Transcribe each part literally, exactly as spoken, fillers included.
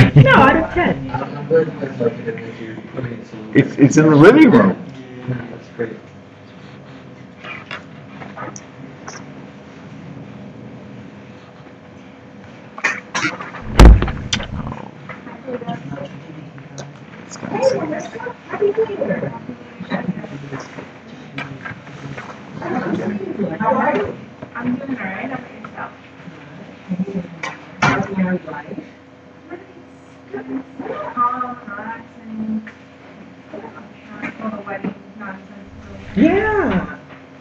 No, out of ten. It's, it's in the living room. That's great. How are you? I'm doing all right. How about yourself? How's married life? Calm, relaxing. I'm sure the wedding nonsense. Yeah.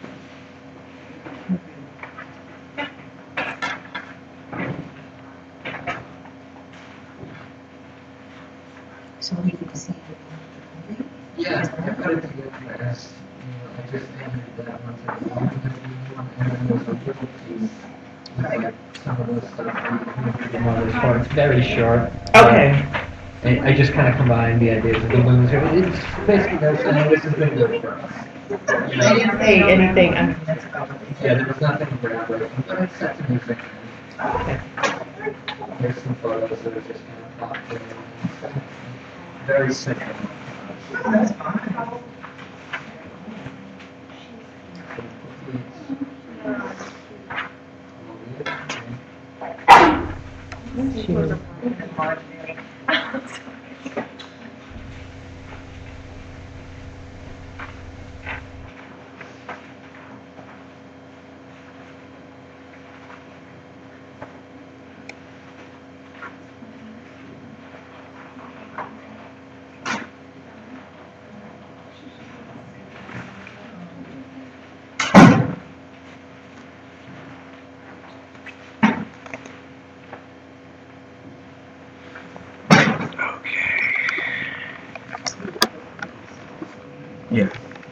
So what do you think to see you? Yeah, I got it together. I asked, you know, I just ended that one for the long and then there's a little piece with like some of the stuff we know as far as very short. Okay. And I just kind of combined the ideas of the balloons. It's basically they're saying this has been good for us. You know? I didn't say anything. I mean, Yeah, there was nothing groundbreaking, but it set the new thing. okay. There's some photos that are just kind of popped in. Very simple. That's fine. Yeah.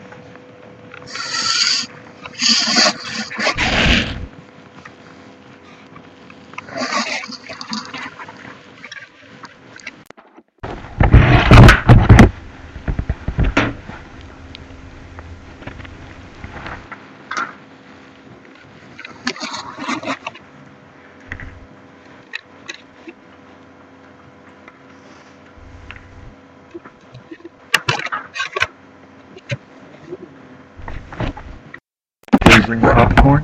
Did you bring popcorn?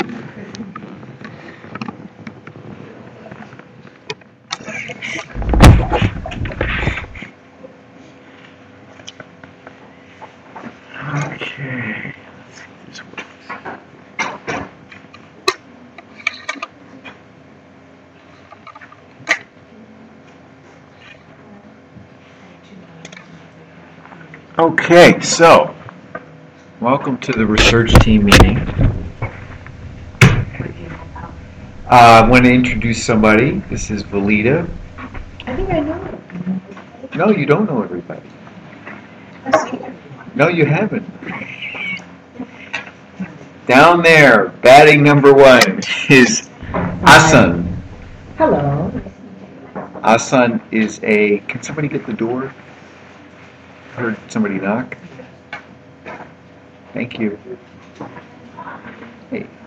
Okay. Let's see if this works. Okay, so welcome to the research team meeting. Uh, I want to introduce somebody. This is Valita. I think I know. No, you don't know everybody. I've seen everyone. No, you haven't. Down there, batting number one is Asan. Hello. Asan is a. Can somebody get the door? Heard somebody knock. Thank you. Hey.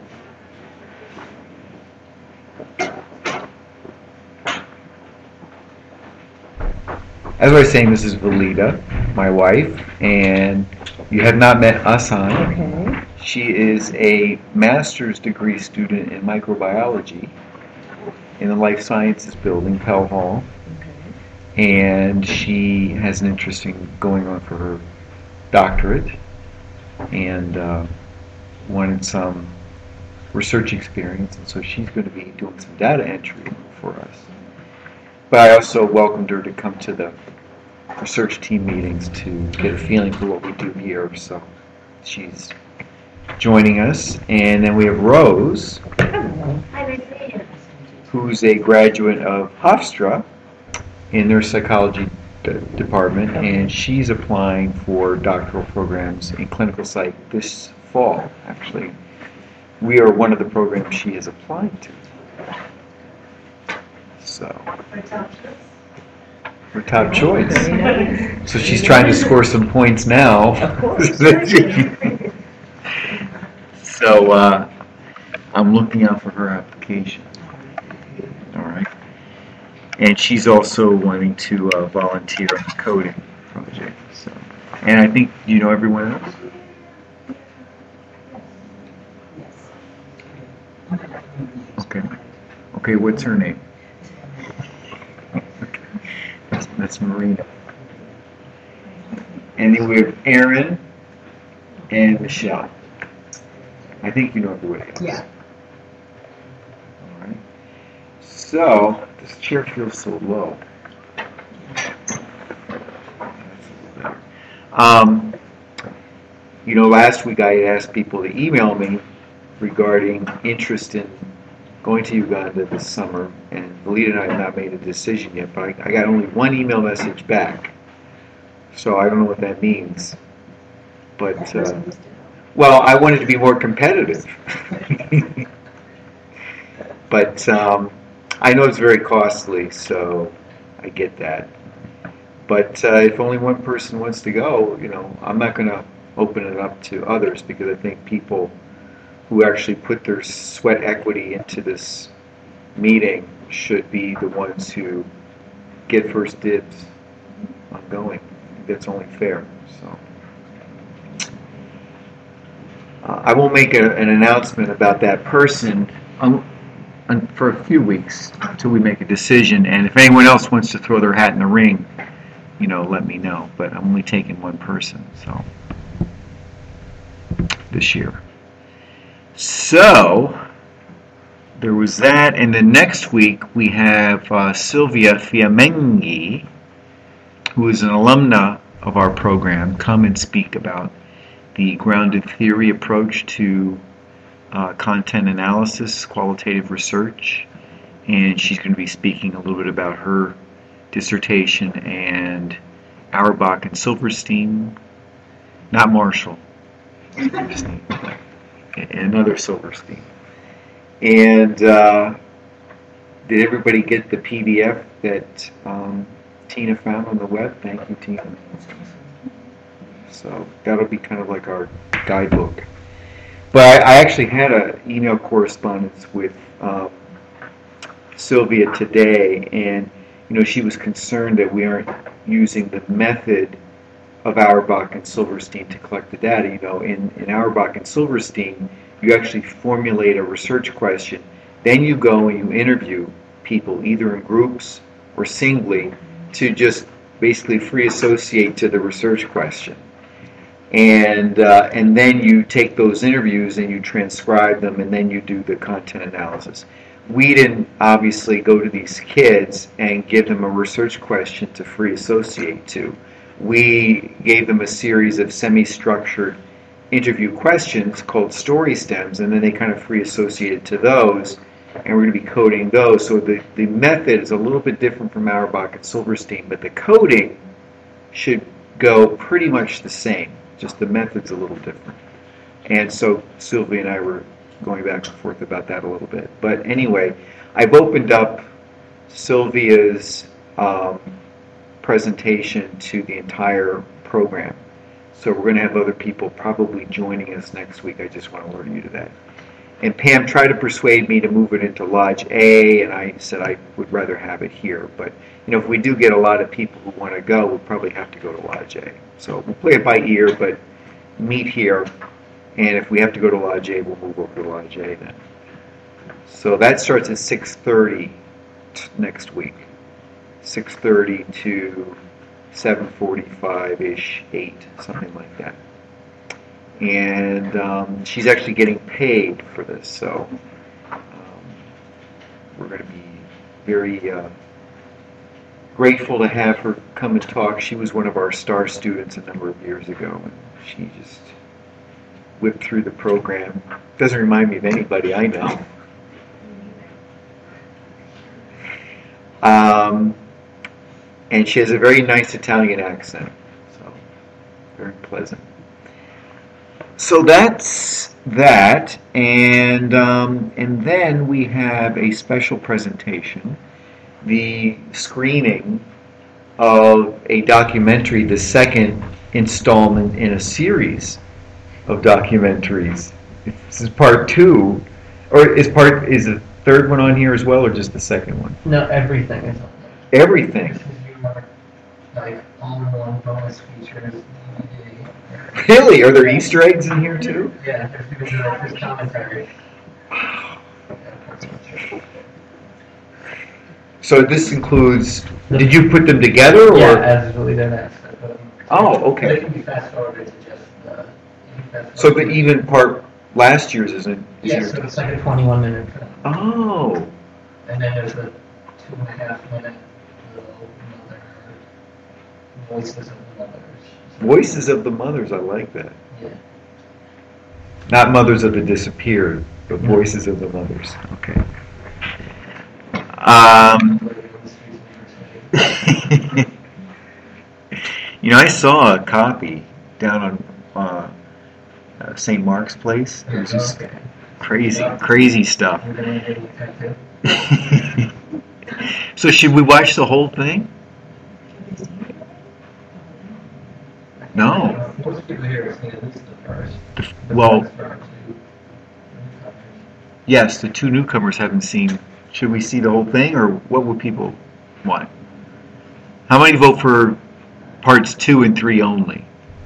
As I was saying, this is Valita, my wife, and you have not met Asan. Okay. She is a master's degree student in microbiology in the Life Sciences building, Pell Hall, Okay. and she has an interest in going on for her doctorate and uh, wanted some research experience, and so she's going to be doing some data entry for us. But I also welcomed her to come to the research team meetings to get a feeling for what we do here. So she's joining us. And then we have Rose, Hello. who's a graduate of Hofstra in their psychology d- department, and she's applying for doctoral programs in clinical psych this fall, actually. We are one of the programs she has applied to. So, we're top choice. Very nice. So she's trying to score some points now. Of course. So, uh, I'm looking out for her application. All right. And she's also wanting to uh, volunteer on the coding project. So, and I think you know everyone else. Okay. Okay. What's her name? Okay. That's, that's Marina. And then we have Aaron and Michelle. I think you know everybody else. Yeah. All right. So this chair feels so low. Um, you know, last week I had asked people to email me regarding interest in going to Uganda this summer, and Lita and I have not made a decision yet, but I, I got only one email message back. So I don't know what that means. But, uh, well, I wanted to be more competitive. But um, I know it's very costly, so I get that. But uh, if only one person wants to go, you know, I'm not going to open it up to others, because I think people who actually put their sweat equity into this meeting should be the ones who get first dibs on going. That's only fair. So uh, I will make a, an announcement about that person um, um, for a few weeks until we make a decision. And if anyone else wants to throw their hat in the ring, you know, let me know. But I'm only taking one person, so this year. So there was that, and then next week we have uh, Sylvia Fiamengi, who is an alumna of our program, come and speak about the grounded theory approach to uh, content analysis, qualitative research, and she's going to be speaking a little bit about her dissertation and Auerbach and Silverstein, not Marshall, Silverstein, another Silverstein. And uh, did everybody get the P D F that um, Tina found on the web? Thank you, Tina. So that'll be kind of like our guidebook. But I, I actually had an email correspondence with um, Sylvia today, and you know, she was concerned that we aren't using the method of Auerbach and Silverstein to collect the data. You know, in, in Auerbach and Silverstein, you actually formulate a research question, then you go and you interview people, either in groups or singly, to just basically free associate to the research question. And uh, and then you take those interviews and you transcribe them, and then you do the content analysis. We didn't obviously go to these kids and give them a research question to free associate to. We gave them a series of semi-structured interview questions called story stems, and then they kind of free associated to those, and we're going to be coding those. So the, the method is a little bit different from Auerbach and Silverstein, but the coding should go pretty much the same, just the method's a little different. And so Sylvia and I were going back and forth about that a little bit. But anyway, I've opened up Sylvia's um, presentation to the entire program. So we're going to have other people probably joining us next week. I just want to alert you to that. And Pam tried to persuade me to move it into Lodge A, and I said I would rather have it here. But you know, if we do get a lot of people who want to go, we'll probably have to go to Lodge A. So we'll play it by ear, but meet here. And if we have to go to Lodge A, we'll move over to Lodge A then. So that starts at six thirty next week. six thirty to seven forty-five-ish, eight, something like that. And um, she's actually getting paid for this, so um, we're going to be very uh, grateful to have her come and talk. She was one of our star students a number of years ago, and she just whipped through the program. Doesn't remind me of anybody I know. Um, and she has a very nice Italian accent, so very pleasant. So that's that, and um, and then we have a special presentation, the screening of a documentary, the second installment in a series of documentaries. This is part two, or is part is the third one on here as well, or just the second one? No, everything is on there. everything. This is your, like, all-in-one bonus features D V D. Really? Are there Easter eggs in here too? Yeah, there's going to be like this commentary. So this includes, did you put them together or? Yeah, as Willie did ask. Oh, okay. They can be fast forwarded to just the. So the even part last year's isn't. Is Yes, so it's like a twenty-one minute film. Oh. And then there's a two and a half minute little mother voices of the mothers. Voices of the Mothers, I like that. Yeah. Not Mothers of the Disappeared, but No. Voices of the Mothers. Okay. Um, you know, I saw a copy down on uh, uh, Saint Mark's Place. It was just crazy, crazy stuff. So should we watch the whole thing? No. Most people here have seen at least the first. The Well, first are two newcomers. yes, the two newcomers haven't seen. Should we see the whole thing, or what would people want? How many vote for parts two and three only?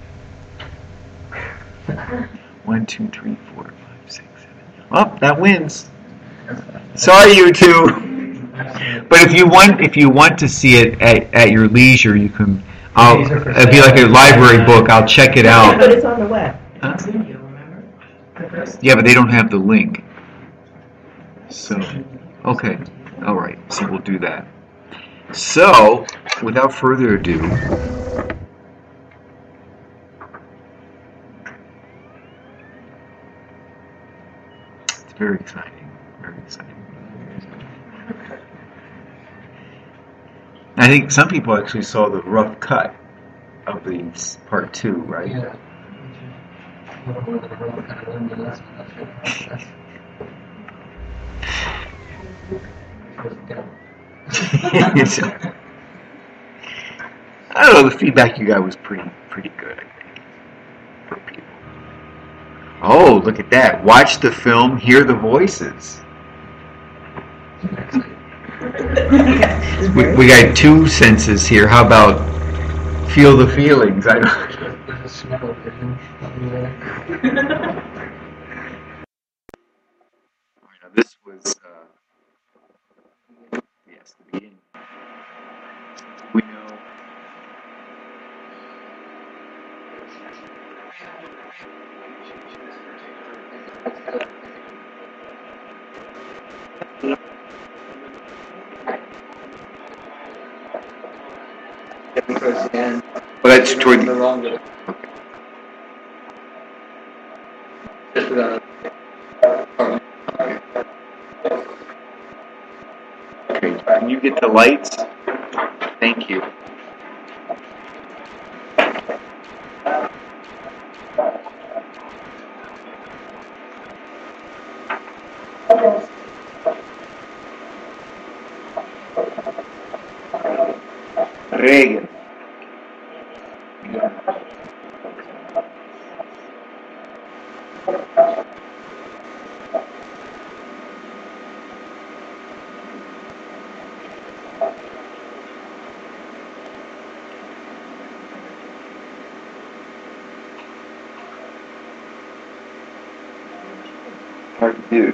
One, two, three, four, five, six, seven. Oh, that wins. Sorry, you two. But if you want, if you want to see it at, at your leisure, you can. I'll, it'd be like a library book. I'll check it Yeah, out. but it's on the web. Huh? It's video, remember? The first- Yeah, but they don't have the link. So, okay, all right. So we'll do that. So, without further ado, it's very exciting. Very exciting. I think some people actually saw the rough cut of the s- part two, right? Yeah. A little more than a roll kind of window, that's what that's that's- I don't know. The feedback you got was pretty, pretty good. I think for people. Oh, look at that! Watch the film, hear the voices. We, we got two senses here. How about feel the feelings? I don't. There's a smell vision over there. This was uh, yes, the beginning. We know. Because then Well, that's toward the the. longer. Just without. Okay, can you get the lights? Thank you. Reagan. Hard to do.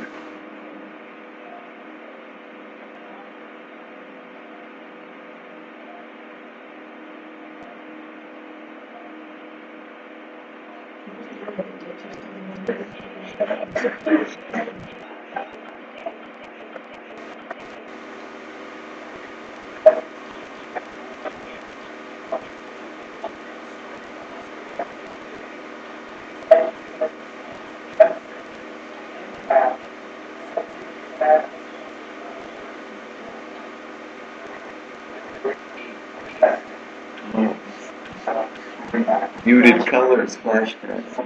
Muted colors, flashbacks.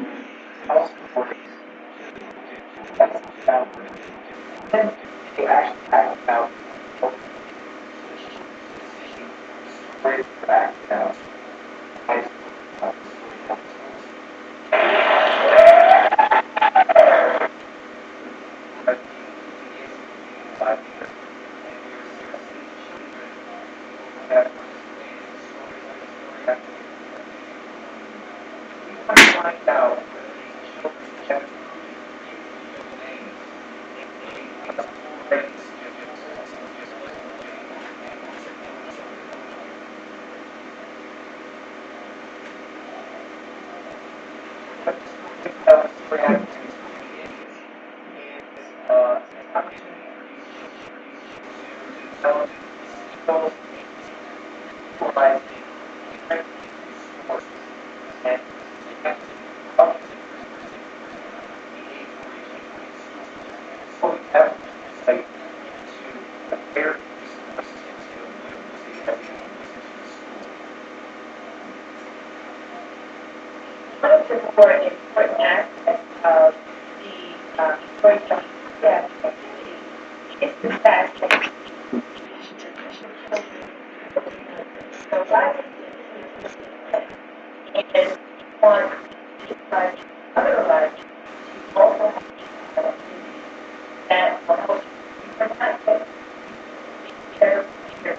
One of the more important aspects of the um, storytelling step activity is the fact that so why and want to try other lives to also have an activity that will help you from that get better here.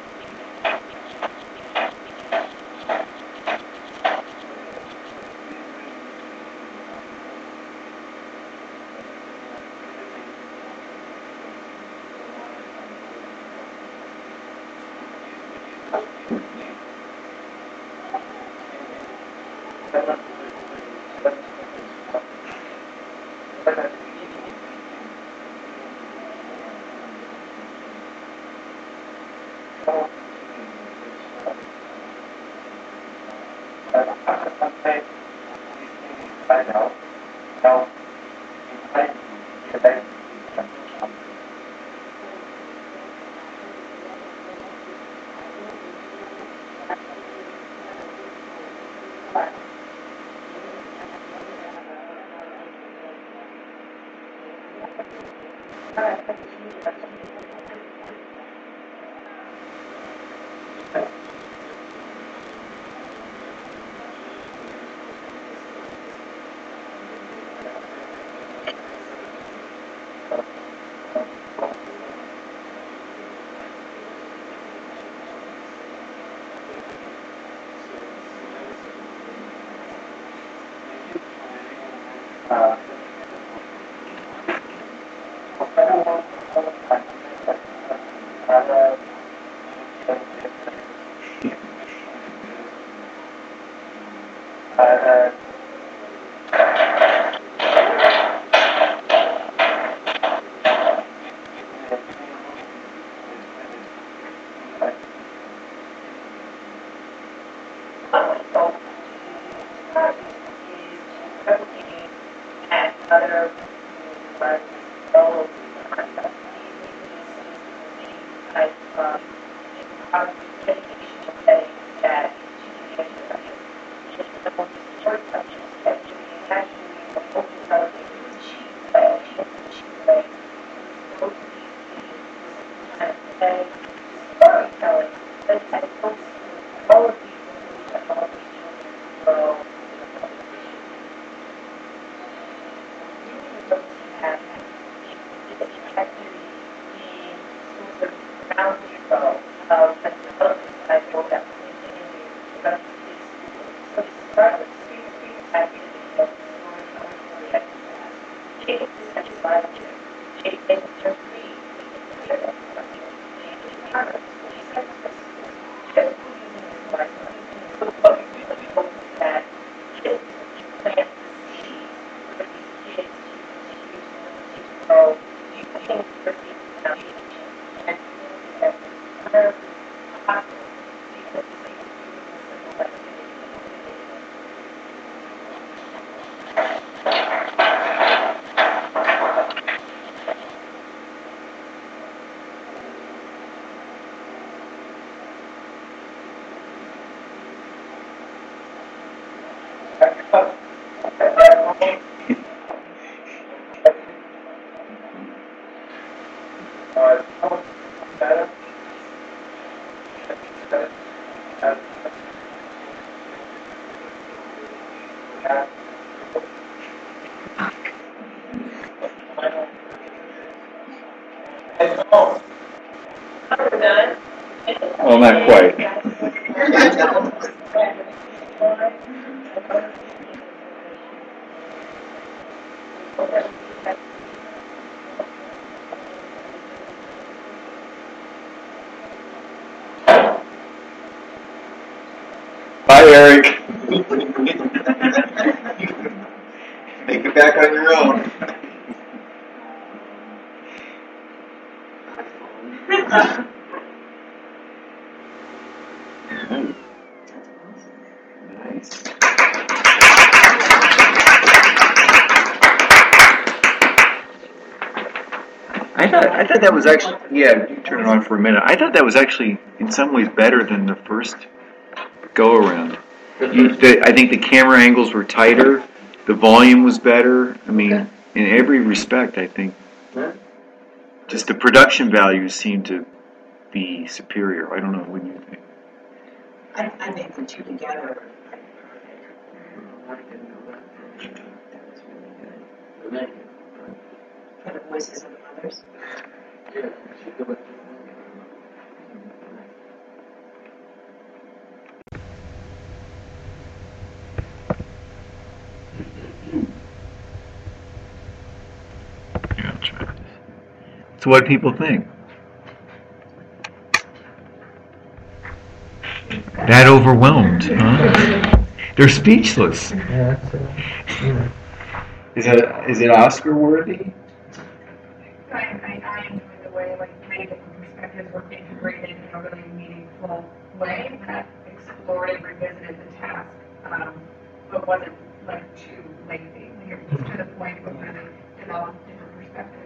Well, not quite. Bye, Eric. Make it back on your own. Nice. I thought I thought that was actually yeah. You turn it on for a minute. I thought that was actually in some ways better than the first go around. You, the, I think the camera angles were tighter. The volume was better. I mean, okay. In every respect, I think. Just the production values seem to be superior. I don't know. What do you think? I, I think the two together. For the voices of the mothers. Yeah, I'll try this. So what do people think? That overwhelmed, huh? They're speechless. Yeah, that's, uh, yeah. Is it is it Oscar worthy? I, I, I enjoy the way like many different perspectives were integrated in a really meaningful way that explored and revisited the task, um, but wasn't like too lengthy. Like it was to the point where really developed different perspectives.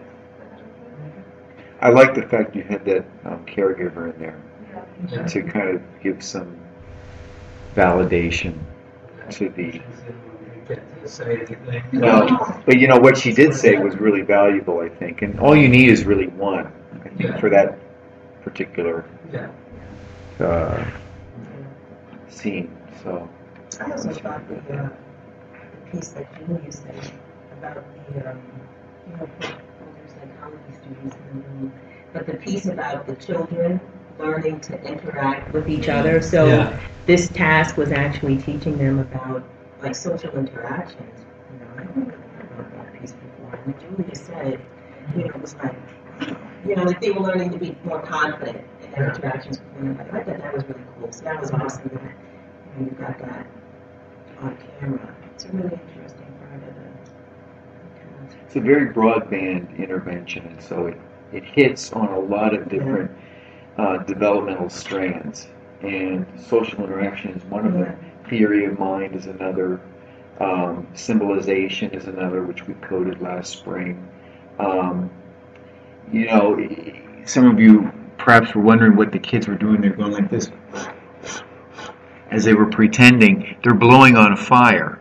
I like the fact you had that um, caregiver in there Yeah. to kind of give some validation to the. Get to say anything. No, but you know what she did say was really valuable, I think, and all you need is really one, I think, Yeah. for that particular Yeah. uh, scene. So. I also thought the, uh, the piece that Julia said about the, um, you know, well, there's psychology students in the room, but the piece about the children learning to interact with each other. So Yeah. this task was actually teaching them about like social interactions. You know, I don't know about that piece before. And Julia said, you know, it was like, you know, like they were learning to be more confident in their interactions with one another. I thought that was really cool. So that was awesome that, you know, you got that on camera. It's a really interesting part of the task. It's a very broadband intervention, and so it, it hits on a lot of different uh, developmental strands. And social interaction is one of them. Theory of mind is another. Um, symbolization is another, which we coded last spring. Um, you know, some of you perhaps were wondering what the kids were doing. They're going like this. As they were pretending, they're blowing on a fire.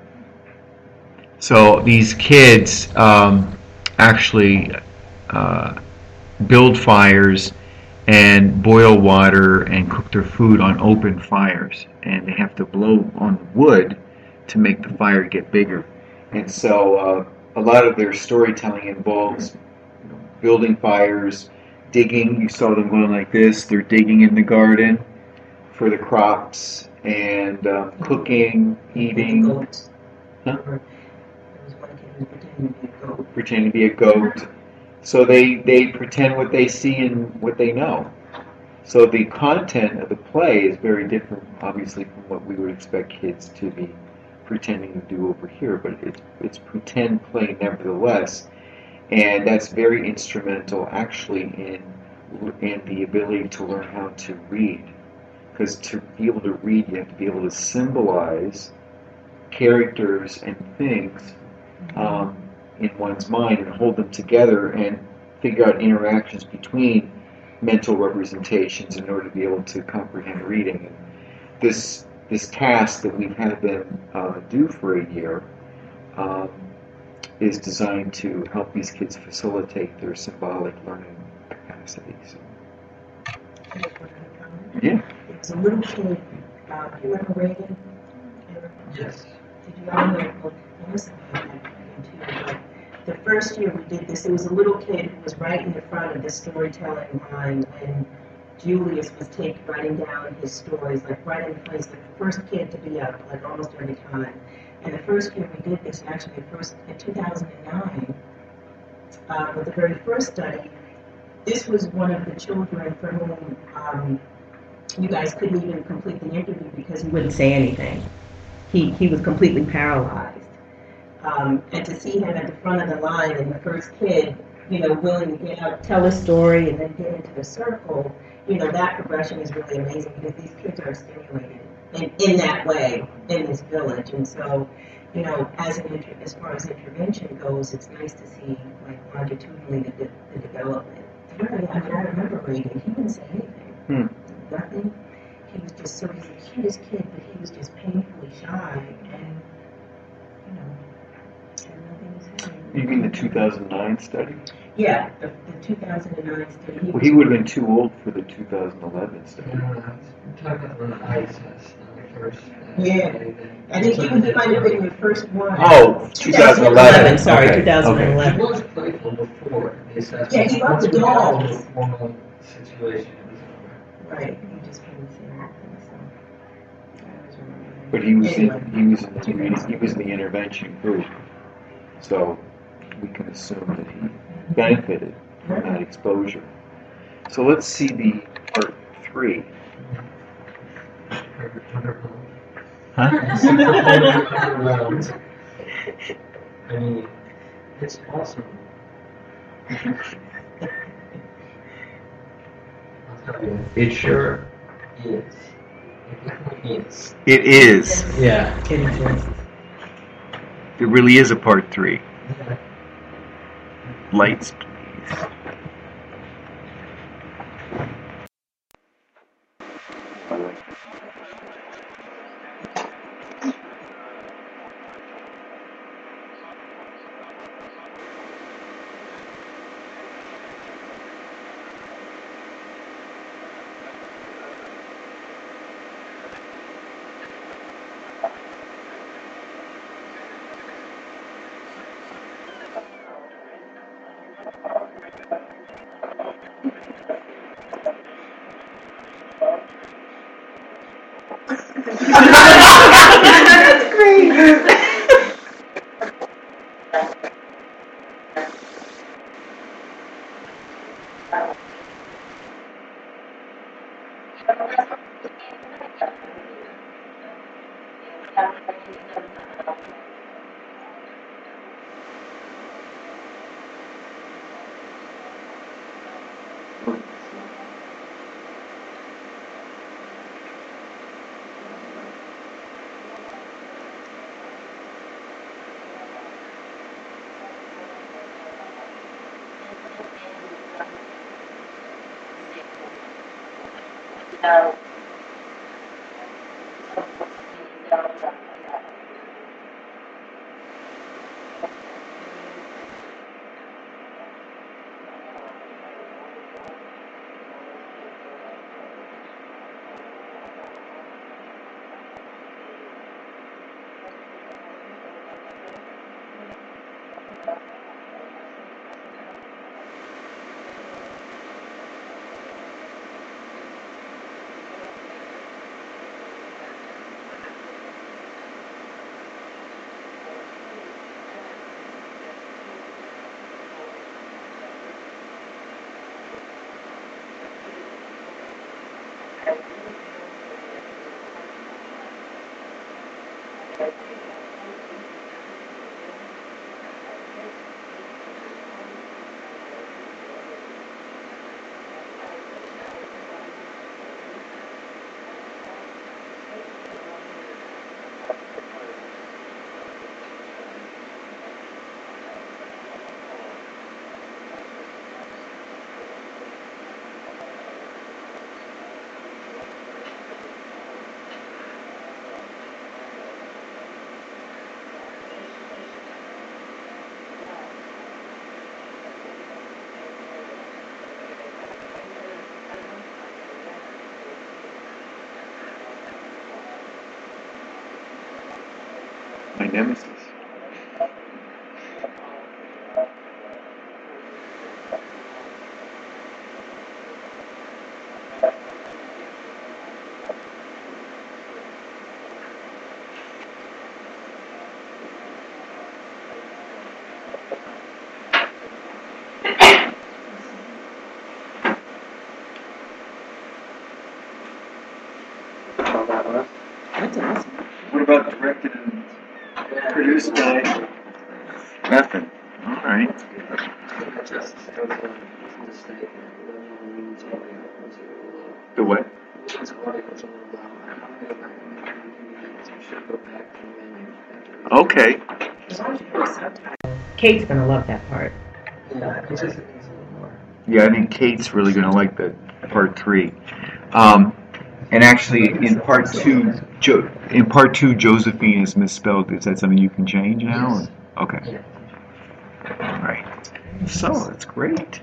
So these kids um, actually uh, build fires and boil water and cook their food on open fires. And they have to blow on wood to make the fire get bigger. And so uh, a lot of their storytelling involves building fires, digging. You saw them going like this. They're digging in the garden for the crops, and um, cooking, eating. Goats. Huh? There was one kid who pretended to be a goat. Pretending to be a goat. So they, they pretend what they see and what they know. So the content of the play is very different, obviously, from what we would expect kids to be pretending to do over here, but it's, it's pretend play nevertheless. And that's very instrumental, actually, in, in the ability to learn how to read. Because to be able to read, you have to be able to symbolize characters and things um, in one's mind and hold them together and figure out interactions between mental representations in order to be able to comprehend reading. And this this task that we've had them uh, do for a year um, is designed to help these kids facilitate their symbolic learning capacities. Yeah. It was a little kid, uh, do you remember Reagan? Yes. Did you all know? Well, I must have had that too, but the first year we did this, there was a little kid who was right in the front of the storytelling line when Julius was taking writing down his stories, like right in place, like the first kid to be up, like almost every time. And the first year we did this, actually, the first in two thousand nine, uh, with the very first study, this was one of the children for whom um, you guys couldn't even complete the interview because he wouldn't say anything. He he was completely paralyzed. Um, and to see him at the front of the line and the first kid, you know, willing to get up, tell a story, and then get into the circle, you know, that progression is really amazing because these kids are stimulated in, in that way in this village. And so, you know, as an inter- as far as intervention goes, it's nice to see, like, longitudinally the, de- the development. Really, I mean, I remember reading, he didn't say anything. Hmm. Nothing. He was just so, he's the cutest kid, but he was just painfully shy, and, you know, and nothing was happening. You mean the two thousand nine study? Yeah, the, the two thousand nine study. He Well, he would have been too old for the two thousand eleven study. Uh, I'm talking about the eye test, uh, the first. uh, Yeah. study that- I think he, he might have been your first one. Oh, two thousand eleven. Sorry, Okay, two thousand He eleven. was playful before the assessment. Yeah, he loved the Once we got dolls. into a formal situation, it was over. Right, he just couldn't say anything, so. I always remember that. But he was Anyway. in, he was in the, he was in the intervention group, so we can assume that he benefited from that exposure. So let's see the part three. Huh? Overwhelmed. I mean, it's awesome. I'll tell you, it sure is. It definitely is. It is. Yeah. It exists. It really is a part three. Yeah. Lights, please. That's great. No. My nemesis. all that was. That's awesome. What about directed and produced by? Nothing. All right. It just goes on a mistake. The women's audio was a little low. The what? The women's audio was a little low. I'm going to go back and make it. You should go back to the menu. Okay. As long as you put subtitles. Kate's gonna love that part. Yeah, it just needs a little more. Yeah, I think Kate's really going to like the part three. Um, and actually, in part two, jo- in part two, Josephine is misspelled. Is that something you can change now? Yes. Or? Okay. Yeah. All right. So that's great.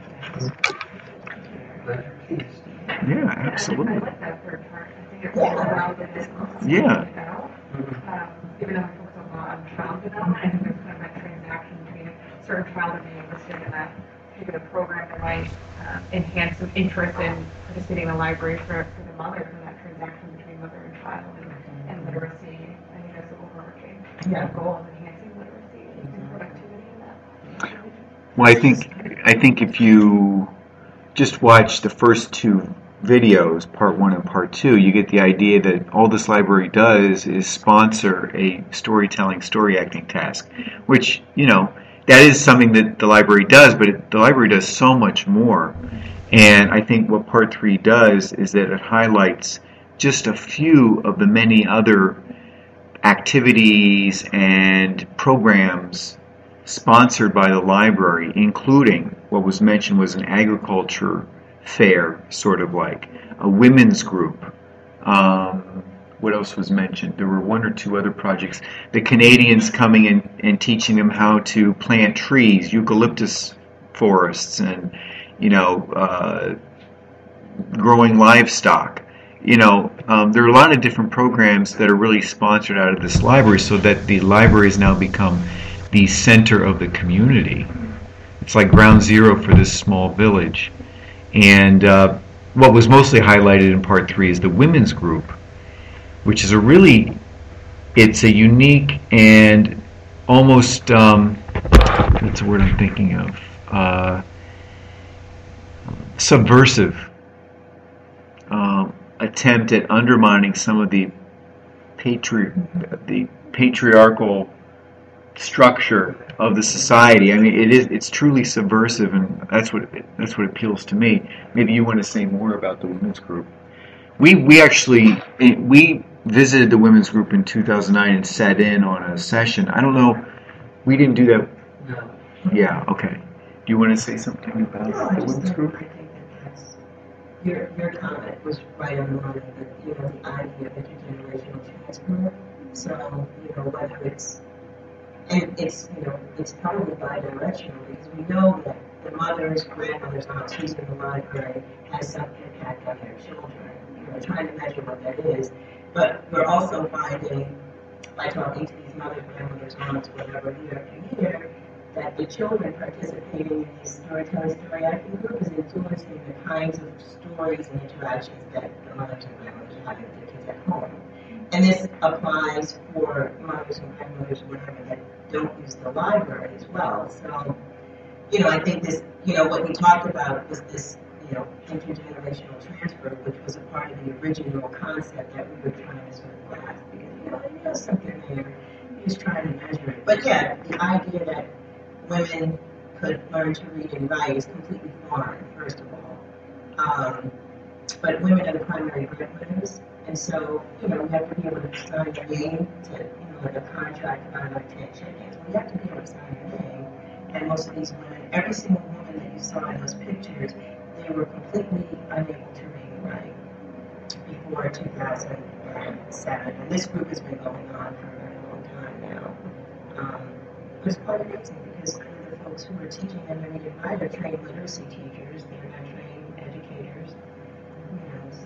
But please. Yeah, I absolutely. like that third part. I think it's really well that this is Yeah. about. Um, even though I focus a lot on child development, I think there's kind of that transaction between a certain child and being interested in that particular program that might uh, enhance some interest in participating in the library for, for the mother, and that transaction between mother and child and, and literacy. I think that's the overarching Yeah. goal of enhancing literacy and productivity in that. Well, I think I think if you just watch the first two videos, part one and part two, you get the idea that all this library does is sponsor a storytelling, story acting task, which, you know, that is something that the library does, but it, the library does so much more. And I think what part three does is that it highlights just a few of the many other activities and programs sponsored by the library, including what was mentioned was an agriculture fair, sort of like a women's group. Um, what else was mentioned? There were one or two other projects. The Canadians coming in and teaching them how to plant trees, eucalyptus forests, and you know, uh, growing livestock. You know, um, there are a lot of different programs that are really sponsored out of this library, so that the library has now become the center of the community. It's like ground zero for this small village. And uh, what was mostly highlighted in part three is the women's group, which is a really, it's a unique and almost, um, what's the word I'm thinking of? Uh, subversive um, attempt at undermining some of the patri- the patriarchal structure of the society. I mean, it is it's truly subversive, and that's what it, that's what appeals to me. Maybe you want to say more about the women's group. We we actually we visited the women's group in two thousand nine and sat in on a session. I don't know, we didn't do that. No. Yeah, okay. Do you want to say something about No, I the just women's think, group? I think that that's, your, your comment was right on the money, that, you know, the idea of intergenerational transfer. So, you know, whether it's, and it's, you know, it's probably bi-directional, because we know that the mothers, grandmothers, aunts using the library has some impact on their children. You know, we're trying to measure what that is. But we're also finding, by talking to these mothers, grandmothers, aunts, whatever, year after year, that the children participating in these storytelling, story acting groups is influencing the kinds of stories and interactions that the mothers and grandmothers have with their kids at home. And this applies for mothers and grandmothers, whatever, that don't use the library as well. So, you know, I think this, you know, what we talked about was this, you know, intergenerational transfer, which was a part of the original concept that we were trying to sort of grasp. Because, you know, there's something there, you're just trying to measure it. But yeah, the idea that women could learn to read and write is completely foreign, first of all. Um, but women are the primary breadwinners, and so, you know, we have to be able to sign your name to, you know, like a contract about like ten chickens. We have to be able to sign your name, and most of these women, every single woman that you saw in those pictures, they were completely unable to read and write before two thousand seven. And this group has been going on for a very long time now. Um, It was quite amazing because the folks who were teaching them to read and write are trained literacy teachers, they're not trained educators, you know,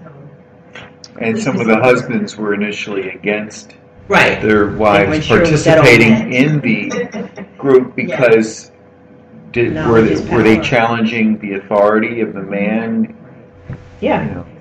so. And some of the husbands were initially against Right. their wives weren't sure what that all participating meant. in the group because did, No, were, his they, were they power. challenging the authority of the man? Yeah. You know,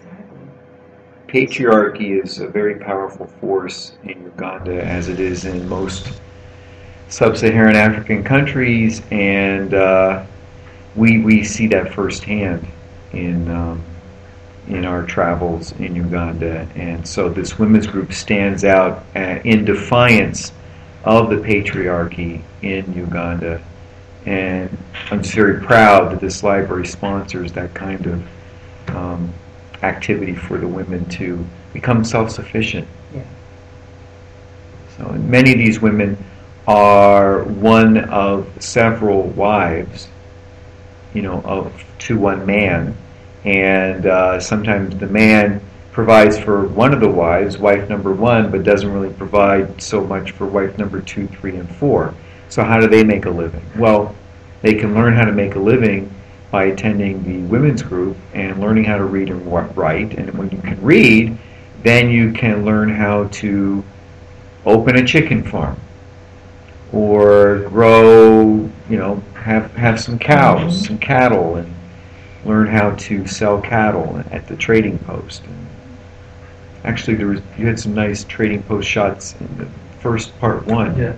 Exactly. patriarchy is a very powerful force in Uganda, as it is in most sub-Saharan African countries, and uh, we we see that firsthand in um, in our travels in Uganda, and so this women's group stands out uh, in defiance of the patriarchy in Uganda, and I'm just very proud that this library sponsors that kind of um, activity for the women to become self-sufficient. Yeah. So many of these women are one of several wives, you know, of to one man, and uh, sometimes the man provides for one of the wives, wife number one, but doesn't really provide so much for wife number two, three, and four. So how do they make a living? Well, they can learn how to make a living by attending the women's group and learning how to read and write. And when you can read, then you can learn how to open a chicken farm or grow, you know, have have some cows, some cattle, and learn how to sell cattle at the trading post. And actually, there was you had some nice trading post shots in the first part one. Yeah.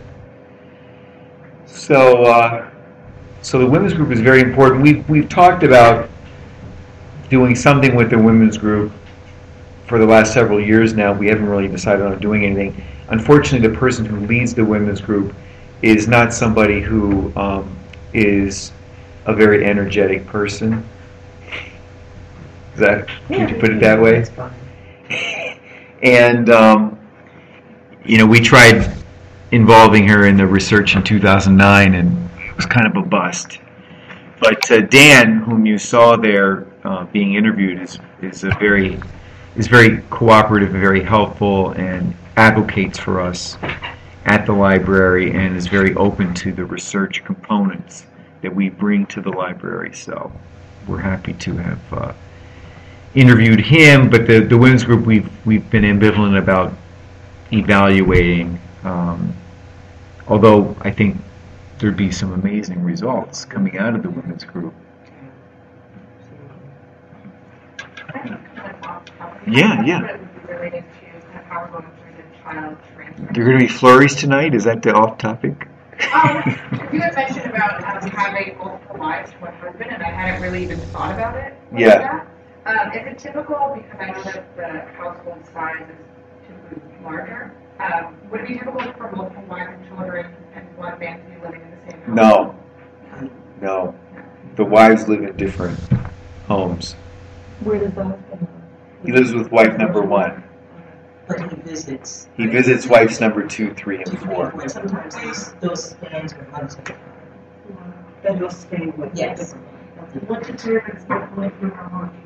So, uh, so the women's group is very important. We've we've talked about doing something with the women's group for the last several years now. We haven't really decided on doing anything. Unfortunately, the person who leads the women's group is not somebody who um, is a very energetic person. Is that, could you put it that way? That's fine. And, um, you know, we tried involving her in the research in two thousand nine, and it was kind of a bust. But uh, Dan, whom you saw there uh, being interviewed, is is a very is very cooperative and very helpful, and advocates for us at the library, and is very open to the research components that we bring to the library. So we're happy to have uh, interviewed him. But the the women's group, we've we've been ambivalent about evaluating. Um, although I think there'd be some amazing results coming out of the women's group. Yeah, yeah. Related to kind of how we're going through the child transfer. There are going to be flurries tonight? Is that the off topic? Um, you had mentioned about um, having multiple wives to one husband, and I hadn't really even thought about it. Like Yeah. That. Um, is it typical, because I know that the household size is typically larger, um, would it be typical for multiple wives and children and one man to be living in the same house? No. No. The wives live in different homes. Where does the husband live? He lives with wife number one. But he visits. He visits wives number two, three, and four. And sometimes those, those spans are months at a time. Then they'll stay with. Yes. What determines what live for how long?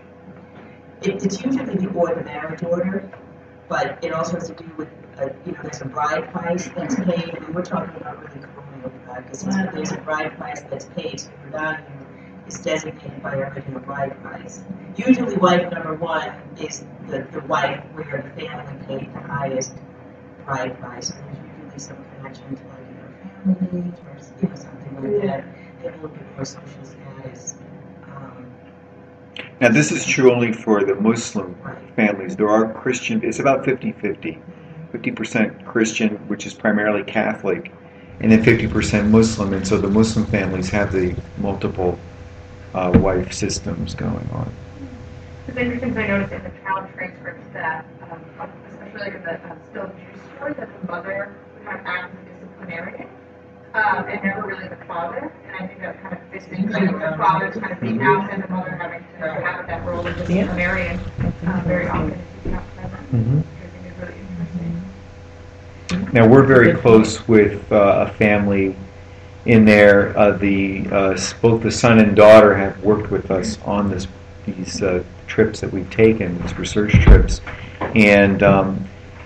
It, it's usually before the marriage order, but it also has to do with, uh, you know, there's a bride price that's paid, and we're talking about really colonial bride, because there's a bride price that's paid, so your value is designated by your original bride price. Usually wife number one is the, the wife where the family paid the highest bride price, and there's usually some connection to like your family, or you know, something like that. They have a little bit more social status. Um, Now, this is true only for the Muslim right. families. There are Christian, it's about fifty-fifty. fifty percent Christian, which is primarily Catholic, and then fifty percent Muslim. And so the Muslim families have the multiple uh, wife systems going on. It's interesting because I noticed in the child transcripts that, um, especially like in the um, still Jewish story, that the mother would have act as a disciplinarian, um, and never really the father. And I think that kind of fits in, like the father's kind of being out and the mother having to have that role of disciplinarian uh, very often is not present. Mm-hmm. Which I think is really interesting. Now, we're very close with uh, a family in there. Uh, the uh, both the son and daughter have worked with us on this these uh, trips that we've taken, these research trips, and um,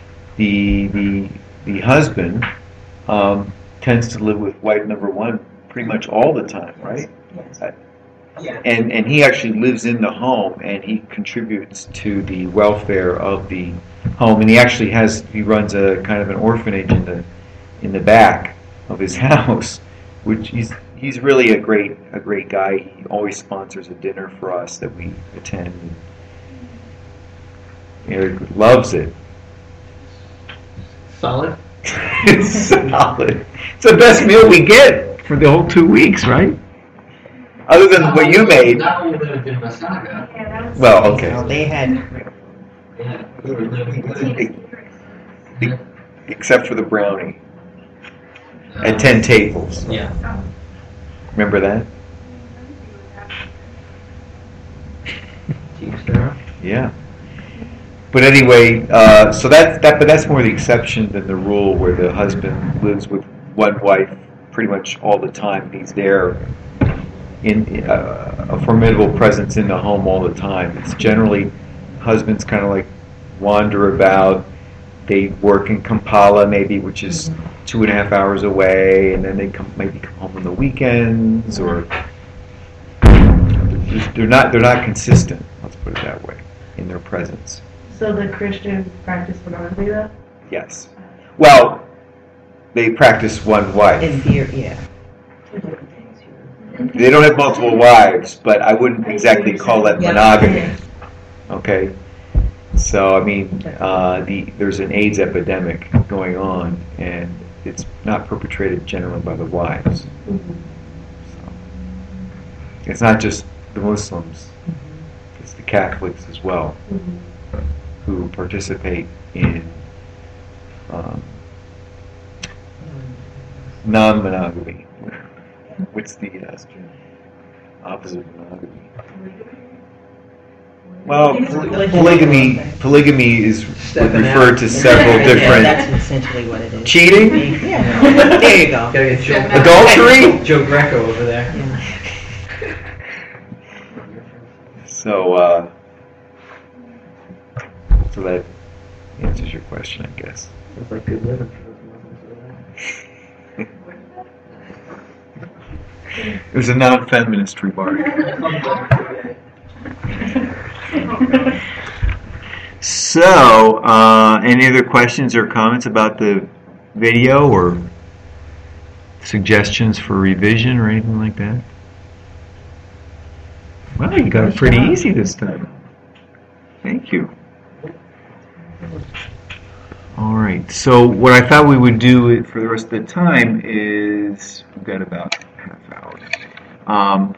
the the the husband um, tends to live with wife number one pretty much all the time, right? Yes. Uh, Yeah. And and he actually lives in the home, and he contributes to the welfare of the home, and he actually has he runs a kind of an orphanage in the in the back of his house, which he's he's really a great a great guy. He always sponsors a dinner for us that we attend. And Eric loves it. Solid. It's solid. It's the best meal we get for the whole two weeks, right? Other than what you made. Not only lived in Masaga, Yeah, that was. Well, okay. No, they had, they had, they were living E- Except for the brownie at ten tables. Yeah. Remember that? Teamster. Yeah. But anyway, uh, so that that but that's more the exception than the rule, where the husband lives with one wife pretty much all the time. He's there in uh, a formidable presence in the home all the time. It's generally husbands kind of like wander about. They work in Kampala maybe, which is two and a half hours away, and then they come maybe come home on the weekends, or they're not they're not consistent. Let's put it that way in their presence. So the Christians practice monogamy though? Yes. Well, they practice one wife. in beer, yeah. Two different things here. They don't have multiple wives, but I wouldn't exactly call that Yeah. monogamy. Okay. So I mean, uh, the there's an AIDS epidemic going on, and it's not perpetrated generally by the wives. So, it's not just the Muslims; it's the Catholics as well who participate in um, non-monogamy. What's the uh, opposite of monogamy? Well, poly- polygamy polygamy is would Stepping refer out. to several Yeah, different that's essentially what it is. cheating, Yeah, there you go. Gotta get Joe, adultery. Joe Greco over there. Yeah. So, uh, so that answers your question, I guess. It's like good living for those Muslims over there. It was a non-feminist remark. So, uh, any other questions or comments about the video, or suggestions for revision or anything like that? Well, you got it pretty easy this time. Thank you. All right. So, what I thought we would do for the rest of the time is we've got about a half hour. Um,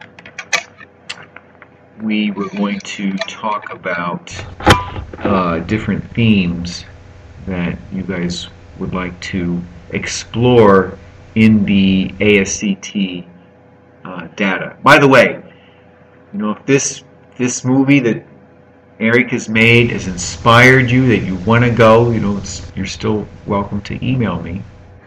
we were going to talk about uh, different themes that you guys would like to explore in the A S C T uh, data. By the way, you know, if this this movie that Eric has made has inspired you, that you want to go, you know, it's, you're still welcome to email me.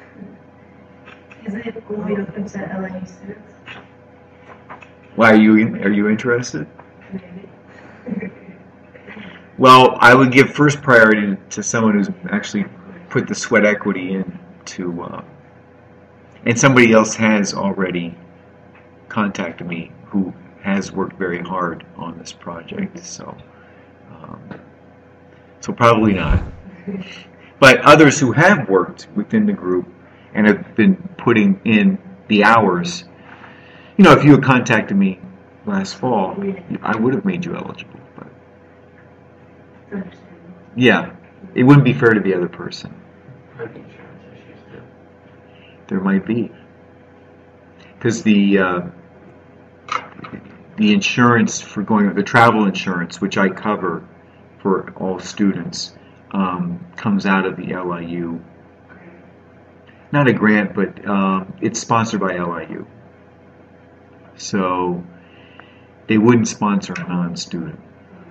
Is it only open to L A U students? Why are you are you interested? Maybe. Well, I would give first priority to someone who's actually put the sweat equity in to, uh, and somebody else has already contacted me who has worked very hard on this project. So, um, so probably not. But others who have worked within the group and have been putting in the hours, you know, if you had contacted me last fall, I would have made you eligible. But It's understandable. yeah, it wouldn't be fair to the other person. Health insurance issues too. There might be, because the uh, the insurance for going, the travel insurance, which I cover for all students, um, comes out of the L I U. Not a grant, but um, it's sponsored by L I U. So they wouldn't sponsor a non-student.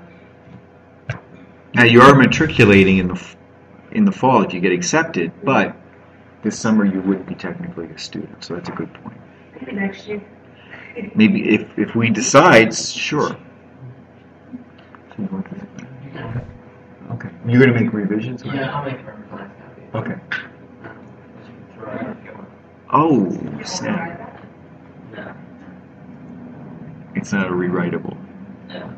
Now you are matriculating in the f- in the fall if you get accepted, but this summer you wouldn't be technically a student. So that's a good point. Maybe next year. Maybe if if we decide, sure. Okay. You're going to make revisions? Yeah, I'll make her class happy. Okay. Throw it out if you want. Oh, snap. No, It's not a rewritable. no.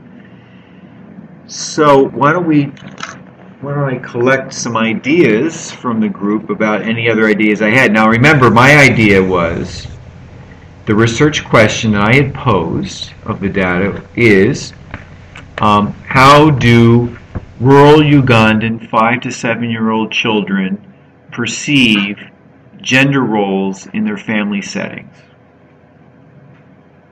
So why don't we, why don't I collect some ideas from the group about any other ideas I had. Now remember, my idea was, the research question that I had posed of the data is, um, how do rural Ugandan five to seven year old children perceive gender roles in their family settings?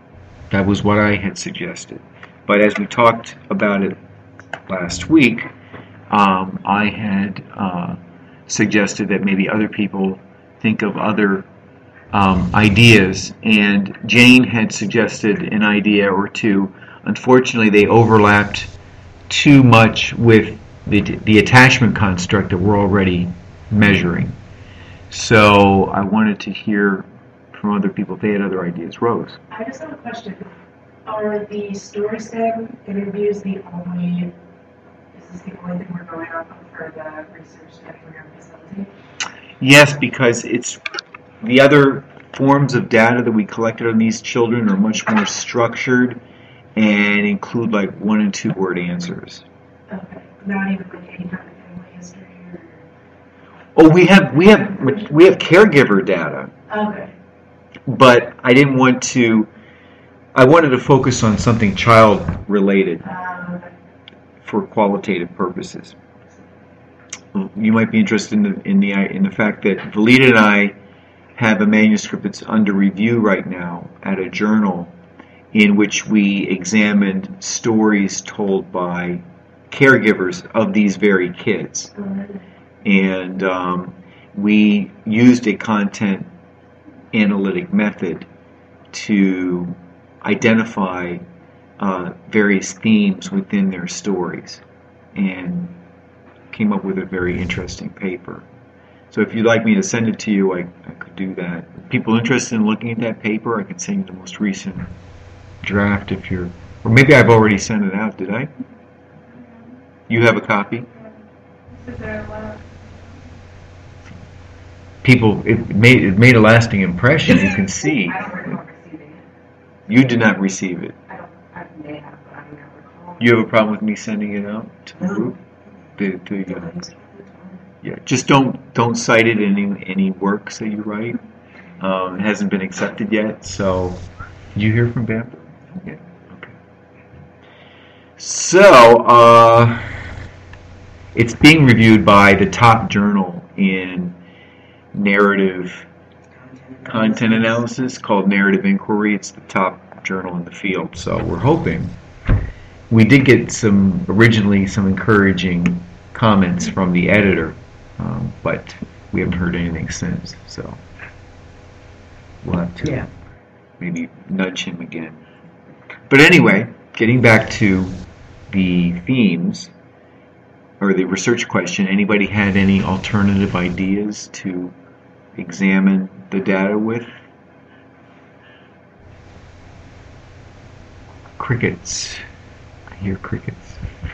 That was what I had suggested. But as we talked about it last week, um, I had uh, suggested that maybe other people think of other um, ideas, and Jane had suggested an idea or two. Unfortunately, they overlapped too much with the, the attachment construct that we're already measuring. So I wanted to hear from other people if they had other ideas. Rose? I just have a question. Are the story stem interviews the only, is this the only thing we're going off of for the research that we're going to facilitate? Yes, because it's the other forms of data that we collected on these children are much more structured and include like one and two word answers. Okay, not even like any kind of family history or? Oh, we have we have we have caregiver data, Okay. but I didn't want to. I wanted to focus on something child related Um, okay. for qualitative purposes. You might be interested in the in the in the fact that Valita and I have a manuscript that's under review right now at a journal in which we examined stories told by caregivers of these very kids. And um, we used a content analytic method to identify uh, various themes within their stories and came up with a very interesting paper. So if you'd like me to send it to you, I, I could do that. People interested in looking at that paper, I can send you the most recent draft if you're, or maybe I've already sent it out, did I? You have a copy? Is there a lot? People, it made it made a lasting impression. You can see. I don't recall receiving it. You did not receive it. I don't, I may have, but I do not recall. You have a problem with me sending it out to the No. group? The, the, uh, It's- yeah, just don't don't cite it in any, any works that you write. Um, it hasn't been accepted yet. So, did you hear from Bamford? Yeah. Okay. So, uh, it's being reviewed by the top journal in narrative content analysis called Narrative Inquiry. It's the top journal in the field. So we're hoping. We did get some originally some encouraging comments from the editor, um, but we haven't heard anything since. So we'll have to Yeah. maybe nudge him again. But anyway, getting back to the themes or the research question, anybody had any alternative ideas to examine the data with? Crickets. I hear crickets.